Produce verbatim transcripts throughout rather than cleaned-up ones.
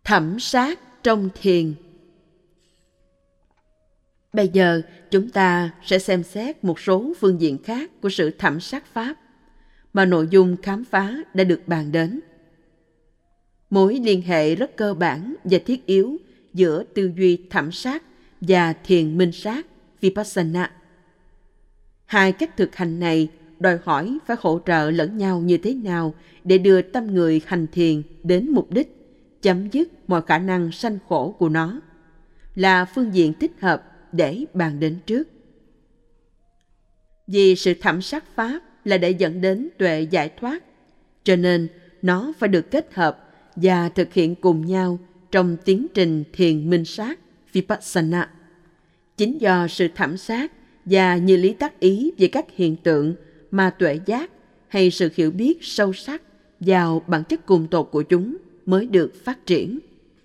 Thẩm sát trong thiền. Bây giờ chúng ta sẽ xem xét một số phương diện khác của sự thẩm sát pháp mà nội dung khám phá đã được bàn đến. Mối liên hệ rất cơ bản và thiết yếu giữa tư duy thẩm sát và thiền minh sát Vipassana. Hai cách thực hành này đòi hỏi phải hỗ trợ lẫn nhau như thế nào để đưa tâm người hành thiền đến mục đích, chấm dứt mọi khả năng sanh khổ của nó, là phương diện thích hợp để bàn đến trước. Vì sự thẩm sát pháp là để dẫn đến tuệ giải thoát, cho nên nó phải được kết hợp và thực hiện cùng nhau trong tiến trình thiền minh sát Vipassana. Chính do sự thẩm sát và như lý tác ý về các hiện tượng mà tuệ giác hay sự hiểu biết sâu sắc vào bản chất cùng tột của chúng mới được phát triển.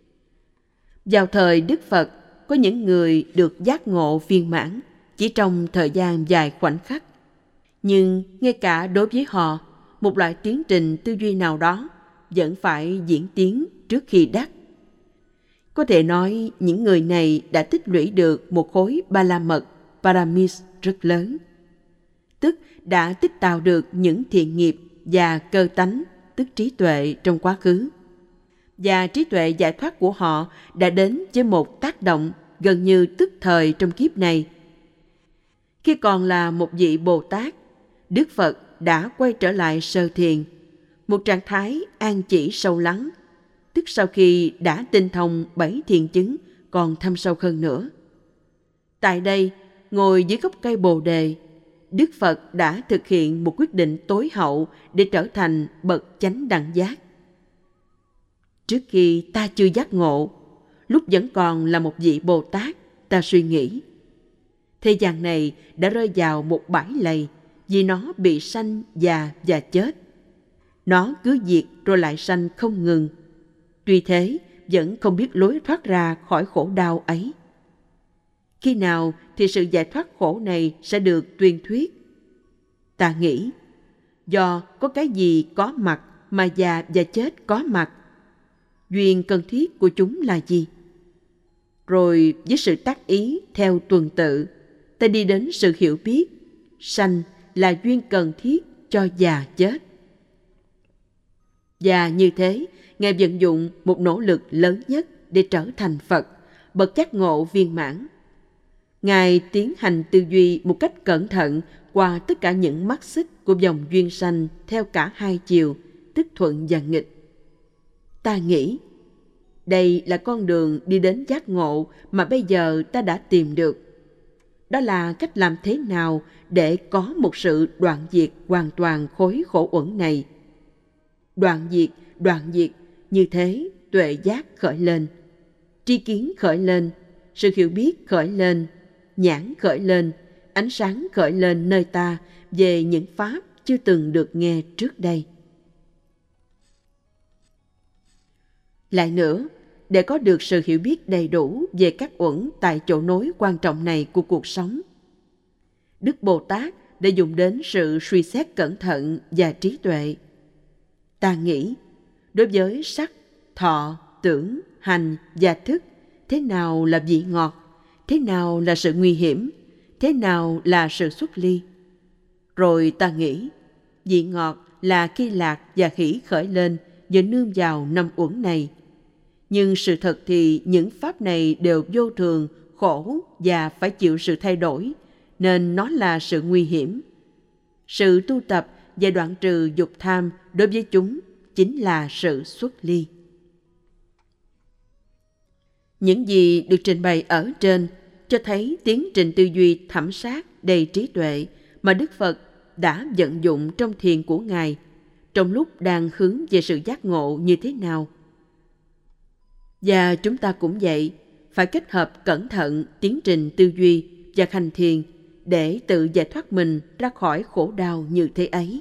Vào thời Đức Phật, có những người được giác ngộ viên mãn chỉ trong thời gian dài khoảnh khắc. Nhưng ngay cả đối với họ, một loại tiến trình tư duy nào đó vẫn phải diễn tiến trước khi đắc. Có thể nói những người này đã tích lũy được một khối ba la mật paramis rất lớn, tức đã tích tạo được những thiện nghiệp và cơ tánh, tức trí tuệ trong quá khứ. Và trí tuệ giải thoát của họ đã đến với một tác động gần như tức thời trong kiếp này. Khi còn là một vị Bồ Tát, Đức Phật đã quay trở lại sơ thiền, một trạng thái an chỉ sâu lắng, tức sau khi đã tinh thông bảy thiền chứng còn thâm sâu hơn nữa. Tại đây, ngồi dưới gốc cây Bồ Đề, Đức Phật đã thực hiện một quyết định tối hậu để trở thành bậc chánh đẳng giác. Trước khi ta chưa giác ngộ, lúc vẫn còn là một vị Bồ Tát, ta suy nghĩ, thế gian này đã rơi vào một bãi lầy vì nó bị sanh, già và chết. Nó cứ diệt rồi lại sanh không ngừng. Tuy thế, vẫn không biết lối thoát ra khỏi khổ đau ấy. Khi nào thì sự giải thoát khổ này sẽ được tuyên thuyết? Ta nghĩ, do có cái gì có mặt mà già và chết có mặt. Duyên cần thiết của chúng là gì? Rồi với sự tác ý theo tuần tự, ta đi đến sự hiểu biết, sanh là duyên cần thiết cho già chết. Và như thế, Ngài vận dụng một nỗ lực lớn nhất để trở thành Phật, bậc giác ngộ viên mãn. Ngài tiến hành tư duy một cách cẩn thận qua tất cả những mắt xích của dòng duyên sanh theo cả hai chiều, tức thuận và nghịch. Ta nghĩ, đây là con đường đi đến giác ngộ mà bây giờ ta đã tìm được. Đó là cách làm thế nào để có một sự đoạn diệt hoàn toàn khối khổ uẩn này. Đoạn diệt, đoạn diệt, như thế tuệ giác khởi lên, tri kiến khởi lên, sự hiểu biết khởi lên, nhãn khởi lên, ánh sáng khởi lên nơi ta về những pháp chưa từng được nghe trước đây. Lại nữa, để có được sự hiểu biết đầy đủ về các uẩn tại chỗ nối quan trọng này của cuộc sống, Đức Bồ Tát đã dùng đến sự suy xét cẩn thận và trí tuệ. Ta nghĩ, đối với sắc, thọ, tưởng, hành và thức, thế nào là vị ngọt, thế nào là sự nguy hiểm, thế nào là sự xuất ly. Rồi ta nghĩ, vị ngọt là khi lạc và hỷ khởi lên và nương vào năm uẩn này. Nhưng sự thật thì những pháp này đều vô thường, khổ và phải chịu sự thay đổi, nên nó là sự nguy hiểm. Sự tu tập và đoạn trừ dục tham đối với chúng chính là sự xuất ly. Những gì được trình bày ở trên cho thấy tiến trình tư duy thẩm sát đầy trí tuệ mà Đức Phật đã vận dụng trong thiền của Ngài trong lúc đang hướng về sự giác ngộ như thế nào. Và chúng ta cũng vậy, phải kết hợp cẩn thận tiến trình tư duy và hành thiền để tự giải thoát mình ra khỏi khổ đau như thế ấy.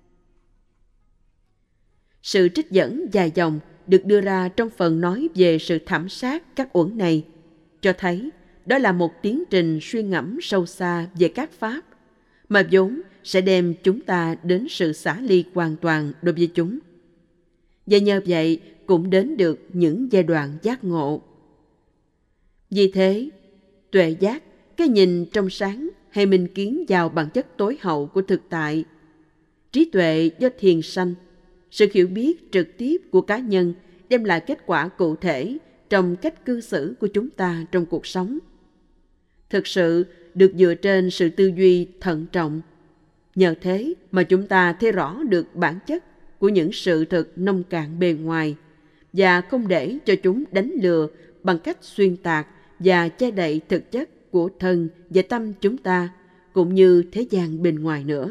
Sự trích dẫn dài dòng được đưa ra trong phần nói về sự thẩm sát các uẩn này cho thấy đó là một tiến trình suy ngẫm sâu xa về các pháp mà vốn sẽ đem chúng ta đến sự xả ly hoàn toàn đối với chúng. Và nhờ vậy, cũng đến được những giai đoạn giác ngộ. Vì thế, tuệ giác, cái nhìn trong sáng hay minh kiến vào bản chất tối hậu của thực tại, trí tuệ do thiền sanh, sự hiểu biết trực tiếp của cá nhân đem lại kết quả cụ thể trong cách cư xử của chúng ta trong cuộc sống. Thực sự được dựa trên sự tư duy thận trọng. Nhờ thế mà chúng ta thấy rõ được bản chất của những sự thực nông cạn bề ngoài và không để cho chúng đánh lừa bằng cách xuyên tạc và che đậy thực chất của thân và tâm chúng ta, cũng như thế gian bên ngoài nữa.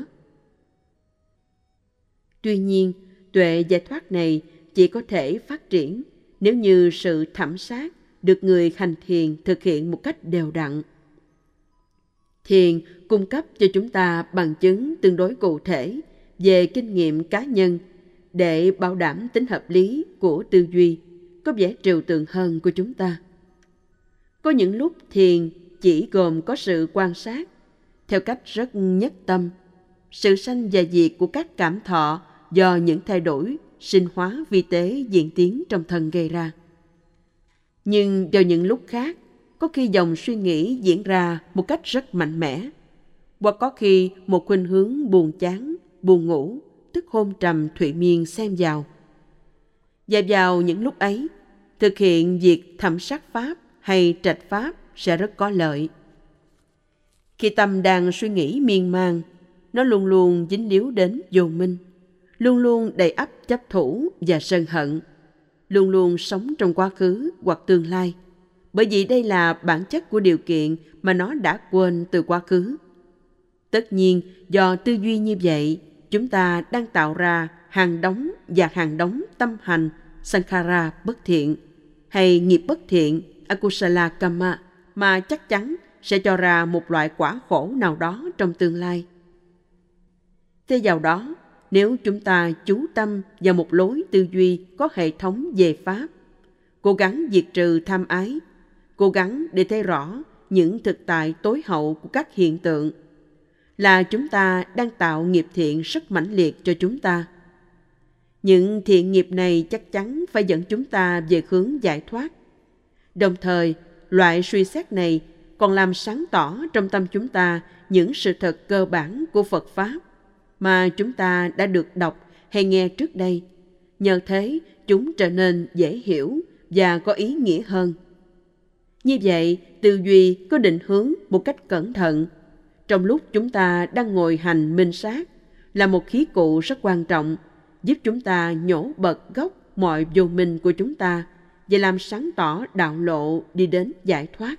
Tuy nhiên, tuệ giải thoát này chỉ có thể phát triển nếu như sự thẩm sát được người hành thiền thực hiện một cách đều đặn. Thiền cung cấp cho chúng ta bằng chứng tương đối cụ thể về kinh nghiệm cá nhân để bảo đảm tính hợp lý của tư duy, có vẻ trừu tượng hơn của chúng ta. Có những lúc thiền chỉ gồm có sự quan sát, theo cách rất nhất tâm, sự sanh và diệt của các cảm thọ do những thay đổi sinh hóa vi tế diễn tiến trong thân gây ra. Nhưng vào những lúc khác, có khi dòng suy nghĩ diễn ra một cách rất mạnh mẽ, hoặc có khi một khuynh hướng buồn chán, buồn ngủ, tức hôn trầm thụy miên xen vào. Và vào những lúc ấy, thực hiện việc thẩm sát pháp hay trạch pháp sẽ rất có lợi. Khi tâm đang suy nghĩ miên man, nó luôn luôn dính líu đến vô minh, luôn luôn đầy ắp chấp thủ và sân hận, luôn luôn sống trong quá khứ hoặc tương lai, bởi vì đây là bản chất của điều kiện mà nó đã quên từ quá khứ. Tất nhiên, do tư duy như vậy, chúng ta đang tạo ra hàng đống và hàng đống tâm hành sankhara bất thiện hay nghiệp bất thiện akusala kamma mà chắc chắn sẽ cho ra một loại quả khổ nào đó trong tương lai. Thế vào đó, nếu chúng ta chú tâm vào một lối tư duy có hệ thống về pháp, cố gắng diệt trừ tham ái, cố gắng để thấy rõ những thực tại tối hậu của các hiện tượng, là chúng ta đang tạo nghiệp thiện rất mãnh liệt cho chúng ta. Những thiện nghiệp này chắc chắn phải dẫn chúng ta về hướng giải thoát. Đồng thời, loại suy xét này còn làm sáng tỏ trong tâm chúng ta những sự thật cơ bản của Phật Pháp mà chúng ta đã được đọc hay nghe trước đây. Nhờ thế, chúng trở nên dễ hiểu và có ý nghĩa hơn. Như vậy, tư duy có định hướng một cách cẩn thận trong lúc chúng ta đang ngồi hành minh sát là một khí cụ rất quan trọng, giúp chúng ta nhổ bật gốc mọi vô minh của chúng ta và làm sáng tỏ đạo lộ đi đến giải thoát.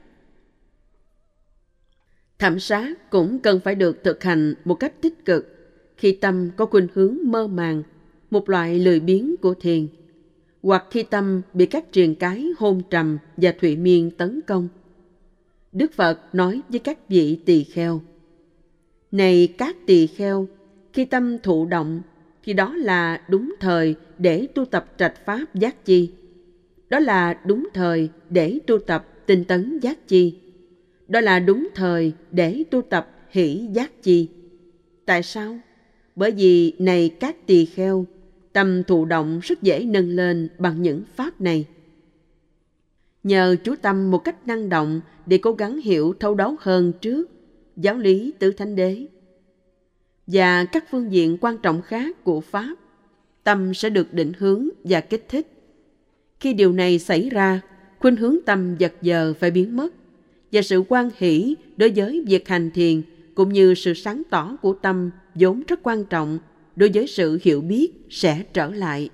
Thẩm sát cũng cần phải được thực hành một cách tích cực khi tâm có khuynh hướng mơ màng, một loại lười biếng của thiền, hoặc khi tâm bị các triền cái hôn trầm và thụy miên tấn công. Đức Phật nói với các vị tỳ kheo: Này các tỳ kheo, khi tâm thụ động thì đó là đúng thời để tu tập trạch pháp giác chi. Đó là đúng thời để tu tập tinh tấn giác chi. Đó là đúng thời để tu tập hỷ giác chi. Tại sao? Bởi vì này các tỳ kheo, tâm thụ động rất dễ nâng lên bằng những pháp này. Nhờ chú tâm một cách năng động để cố gắng hiểu thấu đáo hơn trước giáo lý tứ thánh đế và các phương diện quan trọng khác của pháp, tâm sẽ được định hướng và kích thích. Khi điều này xảy ra, khuynh hướng tâm vật giờ phải biến mất, và sự hoan hỷ đối với việc hành thiền cũng như sự sáng tỏ của tâm vốn rất quan trọng đối với sự hiểu biết sẽ trở lại.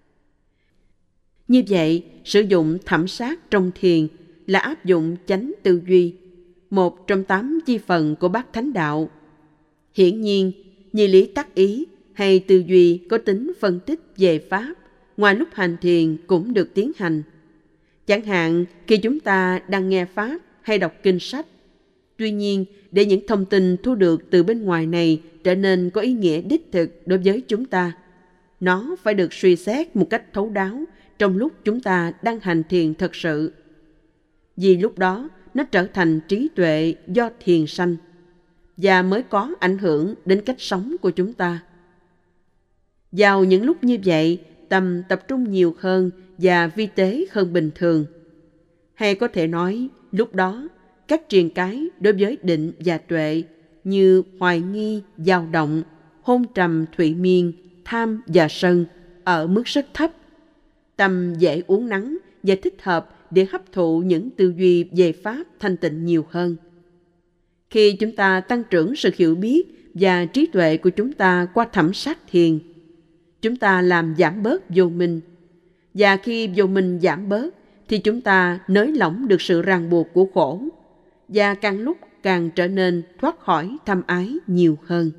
Như vậy, sử dụng thẩm sát trong thiền là áp dụng chánh tư duy, một trong tám chi phần của bát thánh đạo. Hiển nhiên, như lý tác ý hay tư duy có tính phân tích về pháp, ngoài lúc hành thiền cũng được tiến hành. Chẳng hạn khi chúng ta đang nghe pháp hay đọc kinh sách. Tuy nhiên, để những thông tin thu được từ bên ngoài này trở nên có ý nghĩa đích thực đối với chúng ta, nó phải được suy xét một cách thấu đáo trong lúc chúng ta đang hành thiền thật sự. Vì lúc đó, nó trở thành trí tuệ do thiền sanh và mới có ảnh hưởng đến cách sống của chúng ta. Vào những lúc như vậy, tâm tập trung nhiều hơn và vi tế hơn bình thường. Hay có thể nói, lúc đó, các triền cái đối với định và tuệ như hoài nghi, dao động, hôn trầm thụy miên, tham và sân ở mức rất thấp. Tâm dễ uốn nắn và thích hợp để hấp thụ những tư duy về Pháp thanh tịnh nhiều hơn. Khi chúng ta tăng trưởng sự hiểu biết và trí tuệ của chúng ta qua thẩm sát thiền, chúng ta làm giảm bớt vô minh. Và khi vô minh giảm bớt, thì chúng ta nới lỏng được sự ràng buộc của khổ, và càng lúc càng trở nên thoát khỏi tham ái nhiều hơn.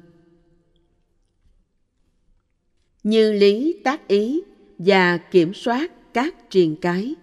Như lý tác ý và kiểm soát các triền cái.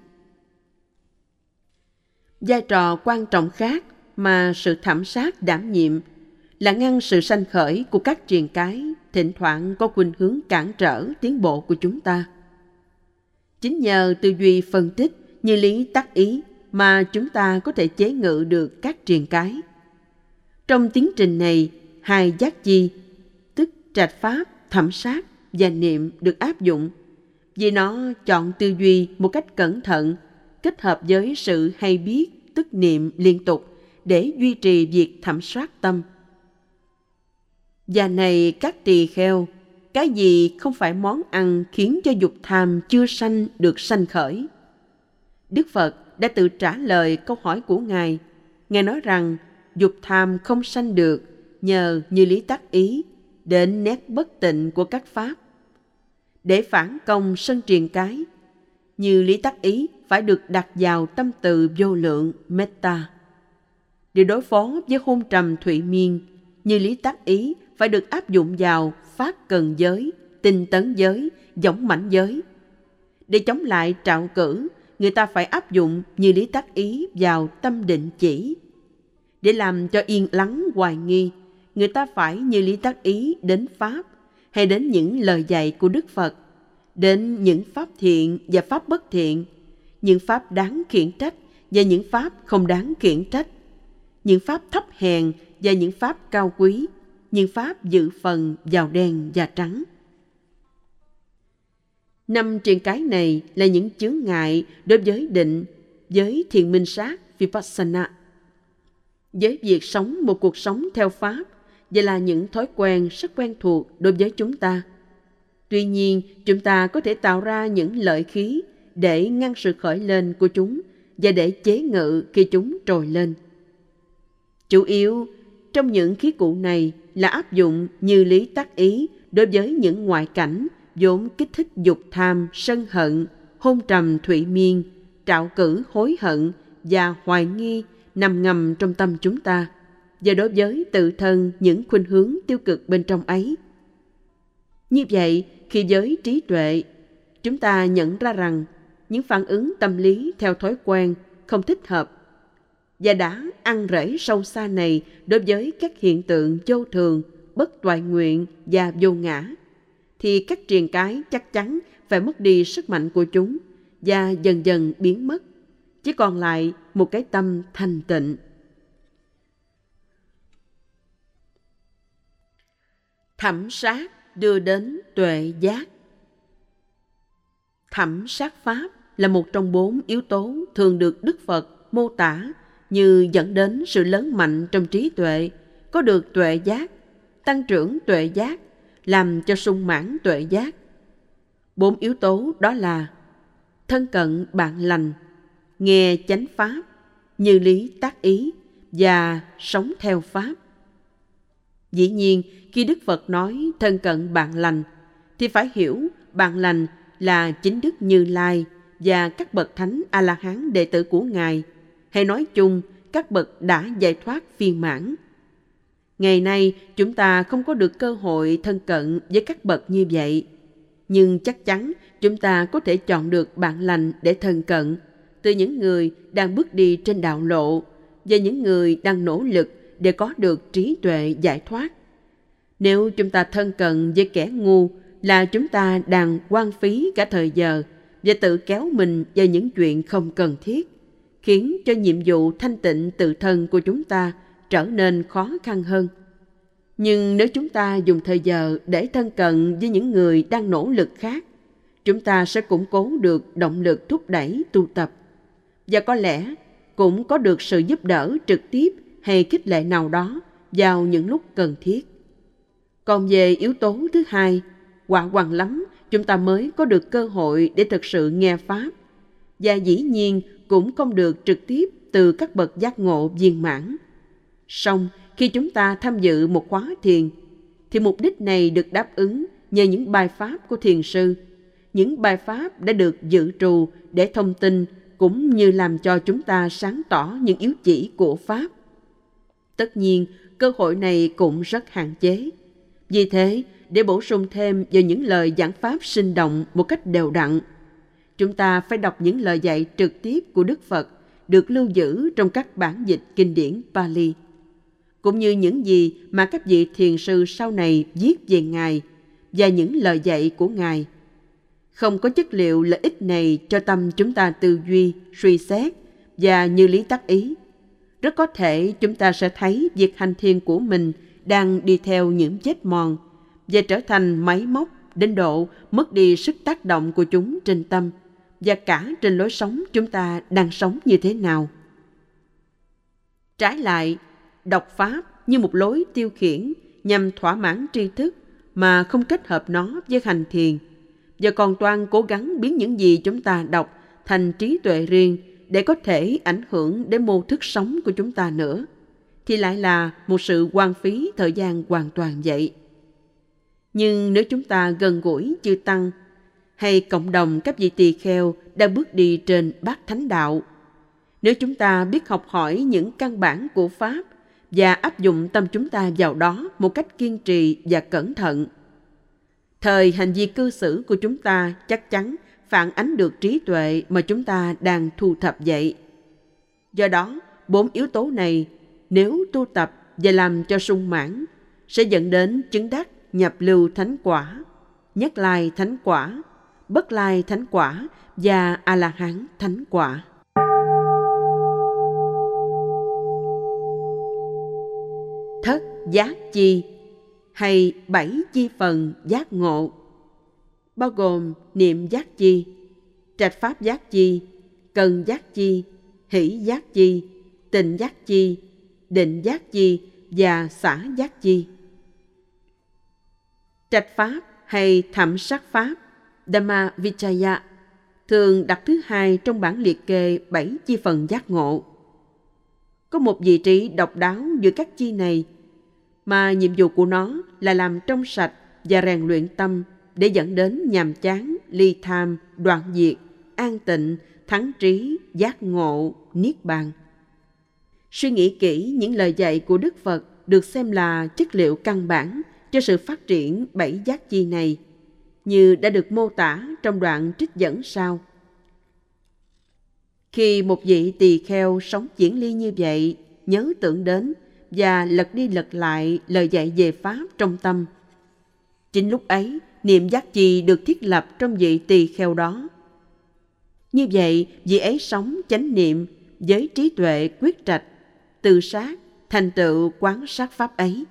Vai trò quan trọng khác mà sự thẩm sát đảm nhiệm là ngăn sự sanh khởi của các triền cái thỉnh thoảng có khuynh hướng cản trở tiến bộ của chúng ta. Chính nhờ tư duy phân tích như lý tác ý mà chúng ta có thể chế ngự được các triền cái. Trong tiến trình này, hai giác chi, tức trạch pháp, thẩm sát và niệm được áp dụng, vì nó chọn tư duy một cách cẩn thận, kết hợp với sự hay biết, tức niệm liên tục để duy trì việc thẩm soát tâm. Và này các tỳ kheo, cái gì không phải món ăn khiến cho dục tham chưa sanh được sanh khởi? Đức Phật đã tự trả lời câu hỏi của Ngài. Ngài nói rằng dục tham không sanh được nhờ như lý tác ý đến nét bất tịnh của các pháp. Để phản công sân triền cái, như lý tác ý phải được đặt vào tâm từ vô lượng metta. Để đối phó với hôn trầm thụy miên, như lý tác ý phải được áp dụng vào phát cần giới, tinh tấn giới, võng mãnh giới. Để chống lại trạo cử, người ta phải áp dụng như lý tác ý vào tâm định chỉ. Để làm cho yên lắng hoài nghi, người ta phải như lý tác ý đến Pháp, hay đến những lời dạy của Đức Phật, đến những pháp thiện và pháp bất thiện, những pháp đáng khiển trách và những pháp không đáng khiển trách, những pháp thấp hèn và những pháp cao quý, những pháp dự phần vào đen và trắng. Năm triền cái này là những chướng ngại đối với định, với thiền minh sát Vipassana. Với việc sống một cuộc sống theo Pháp, vậy là những thói quen rất quen thuộc đối với chúng ta. Tuy nhiên, chúng ta có thể tạo ra những lợi khí để ngăn sự khởi lên của chúng và để chế ngự khi chúng trồi lên. Chủ yếu trong những khí cụ này là áp dụng như lý tác ý đối với những ngoại cảnh vốn kích thích dục tham, sân hận, hôn trầm thụy miên, trạo cử hối hận và hoài nghi nằm ngầm trong tâm chúng ta, và đối với tự thân những khuynh hướng tiêu cực bên trong ấy. Như vậy, khi với trí tuệ, chúng ta nhận ra rằng những phản ứng tâm lý theo thói quen không thích hợp và đã ăn rễ sâu xa này đối với các hiện tượng vô thường, bất toại nguyện và vô ngã, thì các triền cái chắc chắn phải mất đi sức mạnh của chúng và dần dần biến mất, chỉ còn lại một cái tâm thanh tịnh. Thẩm sát đưa đến tuệ giác. Thẩm sát pháp là một trong bốn yếu tố thường được Đức Phật mô tả như dẫn đến sự lớn mạnh trong trí tuệ, có được tuệ giác, tăng trưởng tuệ giác, làm cho sung mãn tuệ giác. Bốn yếu tố đó là thân cận bạn lành, nghe chánh pháp, như lý tác ý và sống theo pháp. Dĩ nhiên, khi Đức Phật nói thân cận bạn lành, thì phải hiểu bạn lành là chính Đức Như Lai và các bậc thánh A-la-hán đệ tử của Ngài, hay nói chung các bậc đã giải thoát viên mãn. Ngày nay, chúng ta không có được cơ hội thân cận với các bậc như vậy, nhưng chắc chắn chúng ta có thể chọn được bạn lành để thân cận từ những người đang bước đi trên đạo lộ và những người đang nỗ lực để có được trí tuệ giải thoát. Nếu chúng ta thân cận với kẻ ngu là chúng ta đang hoang phí cả thời giờ và tự kéo mình vào những chuyện không cần thiết, khiến cho nhiệm vụ thanh tịnh tự thân của chúng ta trở nên khó khăn hơn. Nhưng nếu chúng ta dùng thời giờ để thân cận với những người đang nỗ lực khác, chúng ta sẽ củng cố được động lực thúc đẩy tu tập, và có lẽ cũng có được sự giúp đỡ trực tiếp hay khích lệ nào đó vào những lúc cần thiết. Còn về yếu tố thứ hai, quả hoàng lắm chúng ta mới có được cơ hội để thực sự nghe Pháp, và dĩ nhiên cũng không được trực tiếp từ các bậc giác ngộ viên mãn. Song khi chúng ta tham dự một khóa thiền, thì mục đích này được đáp ứng nhờ những bài pháp của thiền sư. Những bài pháp đã được dự trù để thông tin cũng như làm cho chúng ta sáng tỏ những yếu chỉ của Pháp. Tất nhiên, cơ hội này cũng rất hạn chế. Vì thế, để bổ sung thêm vào những lời giảng Pháp sinh động một cách đều đặn, chúng ta phải đọc những lời dạy trực tiếp của Đức Phật được lưu giữ trong các bản dịch kinh điển Pali, cũng như những gì mà các vị thiền sư sau này viết về Ngài và những lời dạy của Ngài. Không có chất liệu lợi ích này cho tâm chúng ta tư duy, suy xét và như lý tác ý, rất có thể chúng ta sẽ thấy việc hành thiền của mình đang đi theo những vết mòn và trở thành máy móc đến độ mất đi sức tác động của chúng trên tâm và cả trên lối sống chúng ta đang sống như thế nào. Trái lại, đọc Pháp như một lối tiêu khiển nhằm thỏa mãn tri thức mà không kết hợp nó với hành thiền, và còn toan cố gắng biến những gì chúng ta đọc thành trí tuệ riêng để có thể ảnh hưởng đến mô thức sống của chúng ta nữa, thì lại là một sự hoang phí thời gian hoàn toàn vậy. Nhưng nếu chúng ta gần gũi chư Tăng hay cộng đồng các vị tỳ kheo đang bước đi trên bát thánh đạo, nếu chúng ta biết học hỏi những căn bản của Pháp và áp dụng tâm chúng ta vào đó một cách kiên trì và cẩn thận, thời hành vi cư xử của chúng ta chắc chắn phản ánh được trí tuệ mà chúng ta đang thu thập vậy. Do đó, bốn yếu tố này nếu tu tập và làm cho sung mãn sẽ dẫn đến chứng đắc nhập lưu thánh quả, nhất lai thánh quả, bất lai thánh quả và A-la-hán thánh quả. Thất giác chi hay bảy chi phần giác ngộ, bao gồm niệm giác chi, trạch pháp giác chi, cần giác chi, hỷ giác chi, tịnh giác chi, định giác chi và xả giác chi. Trạch pháp hay thẩm sát pháp, Dhamma Vichaya, thường đặt thứ hai trong bản liệt kê bảy chi phần giác ngộ. Có một vị trí độc đáo giữa các chi này, mà nhiệm vụ của nó là làm trong sạch và rèn luyện tâm để dẫn đến nhàm chán, ly tham, đoạn diệt, an tịnh, thắng trí, giác ngộ, niết bàn. Suy nghĩ kỹ những lời dạy của Đức Phật được xem là chất liệu căn bản cho sự phát triển bảy giác chi này, như đã được mô tả trong đoạn trích dẫn sau. Khi một vị tỳ kheo sống diễn ly như vậy, nhớ tưởng đến và lật đi lật lại lời dạy về Pháp trong tâm, chính lúc ấy niệm giác chi được thiết lập trong vị tỳ kheo đó. Như vậy, vị ấy sống chánh niệm với trí tuệ quyết trạch, từ sát, thành tựu quán sát Pháp ấy.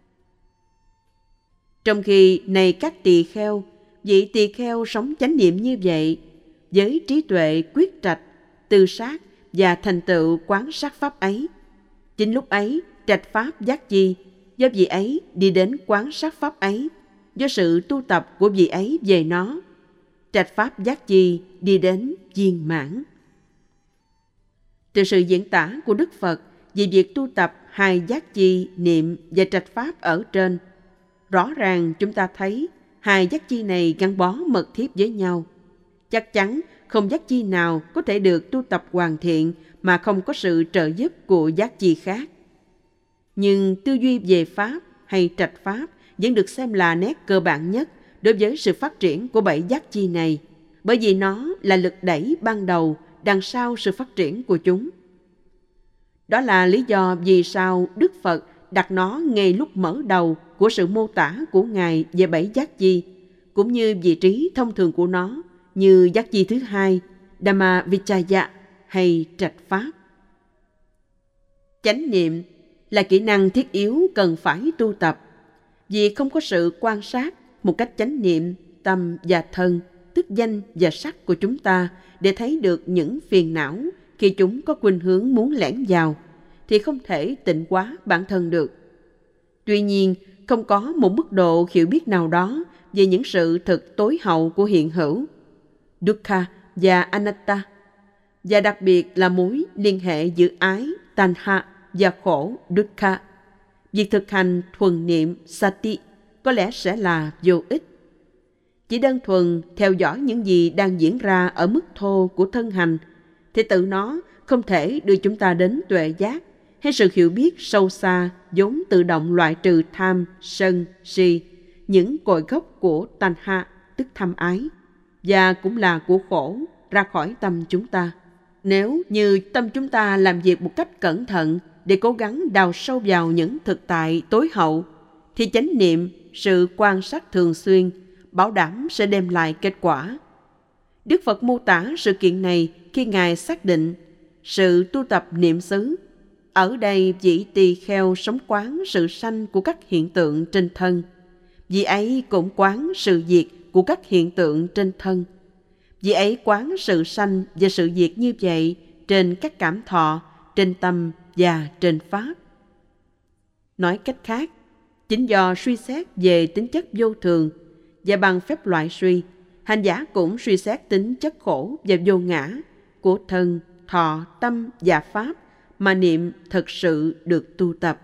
Trong khi này các tỳ kheo, vị tỳ kheo sống chánh niệm như vậy, với trí tuệ quyết trạch, từ sát và thành tựu quán sát Pháp ấy, chính lúc ấy trạch Pháp giác chi do vị ấy đi đến quán sát Pháp ấy, do sự tu tập của vị ấy về nó, trạch Pháp giác chi đi đến viên mãn. Từ sự diễn tả của Đức Phật về việc tu tập hai giác chi niệm và trạch Pháp ở trên, rõ ràng chúng ta thấy hai giác chi này gắn bó mật thiết với nhau. Chắc chắn không giác chi nào có thể được tu tập hoàn thiện mà không có sự trợ giúp của giác chi khác. Nhưng tư duy về Pháp hay trạch Pháp vẫn được xem là nét cơ bản nhất đối với sự phát triển của bảy giác chi này, bởi vì nó là lực đẩy ban đầu đằng sau sự phát triển của chúng. Đó là lý do vì sao Đức Phật đặt nó ngay lúc mở đầu của sự mô tả của Ngài về bảy giác chi, cũng như vị trí thông thường của nó như giác chi thứ hai, Dhamma Vichaya hay trạch Pháp. Chánh niệm là kỹ năng thiết yếu cần phải tu tập, vì không có sự quan sát một cách chánh niệm tâm và thân, tức danh và sắc của chúng ta để thấy được những phiền não khi chúng có khuynh hướng muốn lẻn vào, thì không thể tịnh hóa bản thân được. Tuy nhiên, không có một mức độ hiểu biết nào đó về những sự thực tối hậu của hiện hữu, dukkha và anatta, và đặc biệt là mối liên hệ giữa ái, tanha và khổ, dukkha. Việc thực hành thuần niệm sati có lẽ sẽ là vô ích. Chỉ đơn thuần theo dõi những gì đang diễn ra ở mức thô của thân hành, thì tự nó không thể đưa chúng ta đến tuệ giác hay sự hiểu biết sâu xa vốn tự động loại trừ tham, sân, si, những cội gốc của tanha, tức tham ái, và cũng là của khổ, ra khỏi tâm chúng ta. Nếu như tâm chúng ta làm việc một cách cẩn thận để cố gắng đào sâu vào những thực tại tối hậu, thì chánh niệm, sự quan sát thường xuyên, bảo đảm sẽ đem lại kết quả. Đức Phật mô tả sự kiện này khi Ngài xác định sự tu tập niệm xứ. Ở đây vị tỳ kheo sống quán sự sanh của các hiện tượng trên thân. Vị ấy cũng quán sự diệt của các hiện tượng trên thân. Vị ấy quán sự sanh và sự diệt như vậy trên các cảm thọ, trên tâm và trên pháp. Nói cách khác, chính do suy xét về tính chất vô thường và bằng phép loại suy, hành giả cũng suy xét tính chất khổ và vô ngã của thân, thọ, tâm và pháp mà niệm thật sự được tu tập.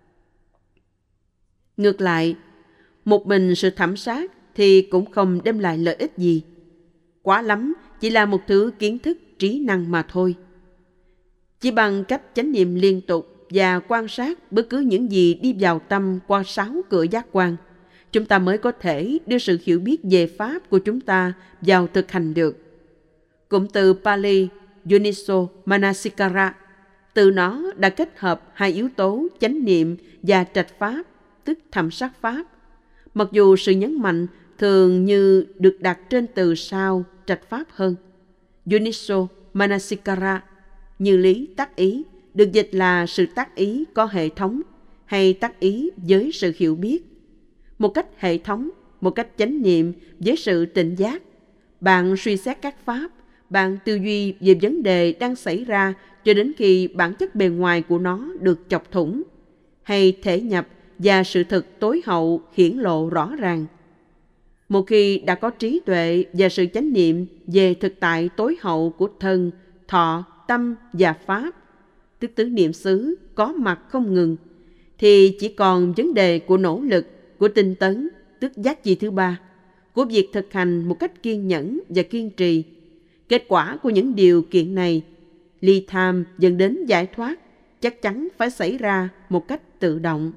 Ngược lại, một mình sự thẩm sát thì cũng không đem lại lợi ích gì. Quá lắm chỉ là một thứ kiến thức trí năng mà thôi. Chỉ bằng cách chánh niệm liên tục và quan sát bất cứ những gì đi vào tâm qua sáu cửa giác quan, chúng ta mới có thể đưa sự hiểu biết về pháp của chúng ta vào thực hành được. Cụm từ Pali Yoniso Manasikara, từ nó đã kết hợp hai yếu tố chánh niệm và trạch pháp, tức thẩm sát pháp. Mặc dù sự nhấn mạnh thường như được đặt trên từ sau trạch pháp hơn. Yoniso Manasikara, như lý tác ý, được dịch là sự tác ý có hệ thống hay tác ý với sự hiểu biết. Một cách hệ thống, một cách chánh niệm với sự tỉnh giác, bạn suy xét các pháp, bạn tư duy về vấn đề đang xảy ra cho đến khi bản chất bề ngoài của nó được chọc thủng, hay thể nhập và sự thực tối hậu hiển lộ rõ ràng. Một khi đã có trí tuệ và sự chánh niệm về thực tại tối hậu của thân, thọ, tâm và pháp, tức tứ niệm xứ có mặt không ngừng, thì chỉ còn vấn đề của nỗ lực, của tinh tấn, tức giác chi thứ ba, của việc thực hành một cách kiên nhẫn và kiên trì. Kết quả của những điều kiện này, ly tham dẫn đến giải thoát, chắc chắn phải xảy ra một cách tự động.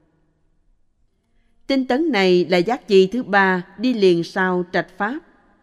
Tinh tấn này là giác chi thứ ba đi liền sau trạch pháp.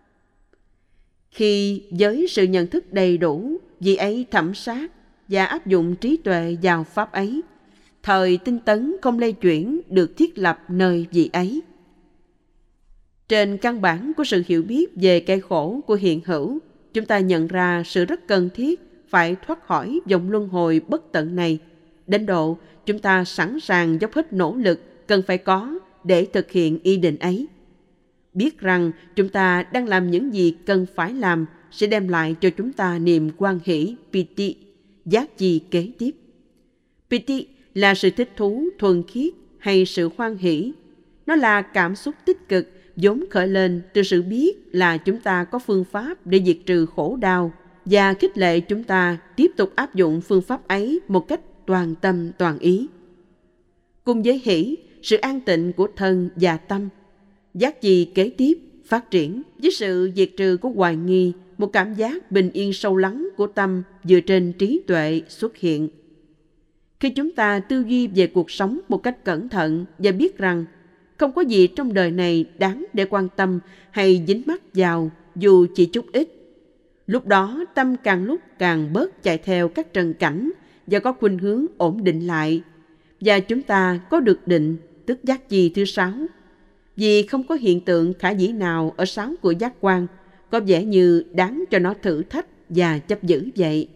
Khi với sự nhận thức đầy đủ, vị ấy thẩm sát và áp dụng trí tuệ vào pháp ấy, thời tinh tấn không lay chuyển được thiết lập nơi vị ấy. Trên căn bản của sự hiểu biết về cái khổ của hiện hữu, chúng ta nhận ra sự rất cần thiết phải thoát khỏi vòng luân hồi bất tận này, đến độ chúng ta sẵn sàng dốc hết nỗ lực cần phải có để thực hiện ý định ấy. Biết rằng chúng ta đang làm những gì cần phải làm sẽ đem lại cho chúng ta niềm hoan hỷ, piti, giác chi kế tiếp. Piti là sự thích thú thuần khiết hay sự hoan hỷ. Nó là cảm xúc tích cực vốn khởi lên từ sự biết là chúng ta có phương pháp để diệt trừ khổ đau và khích lệ chúng ta tiếp tục áp dụng phương pháp ấy một cách toàn tâm toàn ý. Cùng với hỷ, sự an tịnh của thân và tâm, giác chi kế tiếp phát triển với sự diệt trừ của hoài nghi, một cảm giác bình yên sâu lắng của tâm dựa trên trí tuệ xuất hiện. Khi chúng ta tư duy về cuộc sống một cách cẩn thận và biết rằng không có gì trong đời này đáng để quan tâm hay dính mắc vào dù chỉ chút ít, lúc đó tâm càng lúc càng bớt chạy theo các trần cảnh và có khuynh hướng ổn định lại, và chúng ta có được định, tức giác chi thứ sáu. Vì không có hiện tượng khả dĩ nào ở sáu của giác quan có vẻ như đáng cho nó thử thách và chấp giữ vậy.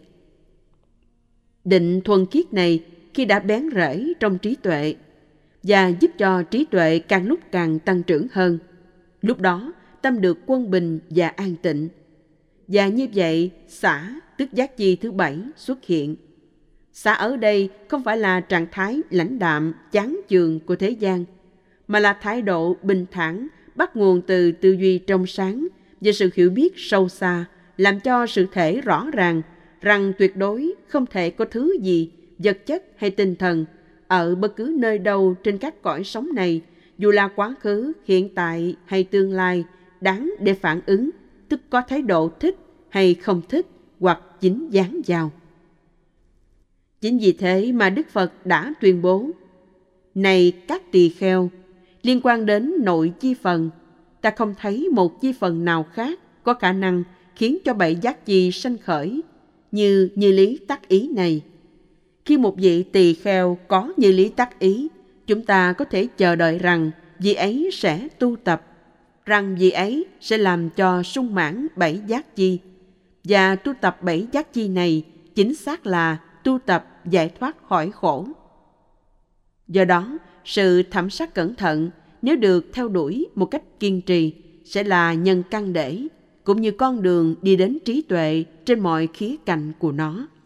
Định thuần khiết này khi đã bén rễ trong trí tuệ và giúp cho trí tuệ càng lúc càng tăng trưởng hơn, lúc đó tâm được quân bình và an tịnh. Và như vậy, xả tức giác chi thứ bảy xuất hiện. Xả ở đây không phải là trạng thái lãnh đạm, chán chường của thế gian, mà là thái độ bình thản bắt nguồn từ tư duy trong sáng và sự hiểu biết sâu xa, làm cho sự thể rõ ràng rằng tuyệt đối không thể có thứ gì, vật chất hay tinh thần, ở bất cứ nơi đâu trên các cõi sống này, dù là quá khứ, hiện tại hay tương lai, đáng để phản ứng, tức có thái độ thích hay không thích hoặc dính dáng vào. Chính vì thế mà Đức Phật đã tuyên bố: Này các tỳ kheo, liên quan đến nội chi phần, ta không thấy một chi phần nào khác có khả năng khiến cho bảy giác chi sanh khởi như như lý tác ý này. Khi một vị tỳ kheo có như lý tác ý, chúng ta có thể chờ đợi rằng vị ấy sẽ tu tập, rằng vị ấy sẽ làm cho sung mãn bảy giác chi. Và tu tập bảy giác chi này chính xác là tu tập giải thoát khỏi khổ. Do đó, sự thẩm sát cẩn thận nếu được theo đuổi một cách kiên trì sẽ là nhân căn để, cũng như con đường đi đến trí tuệ trên mọi khía cạnh của nó.